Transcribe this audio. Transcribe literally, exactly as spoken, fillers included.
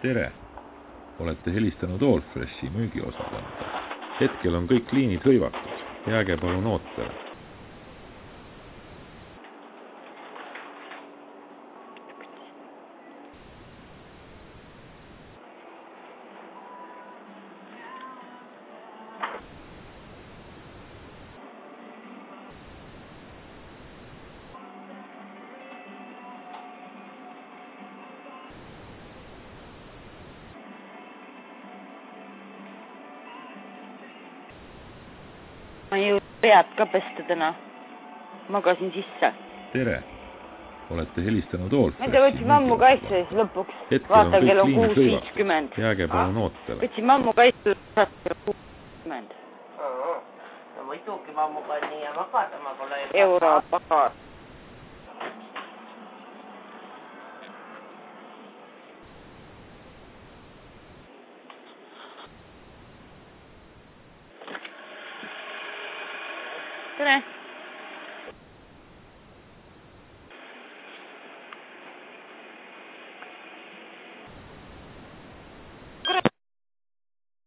tere! Olete helistanud Allfreshi müügiosakonda. Hetkel on kõik liinid hõivatud. Jääge palun ootele. Ma ei jõudnud pead ka pesta täna. Magasin sisse. Tere! Olete helistanud Allfreshi Ma ei tea, võtsin mammu kaitse siis lõpuks. Hetkel Vaata, on kell kõik on liinid kuus viiskümmend. hõivatud. Jääge palun ootele. Võtsin mammu kaitse kell kuus viiskümmend. No muidugi mammuga nii ja magada, ma pole Euro pagar. Tere!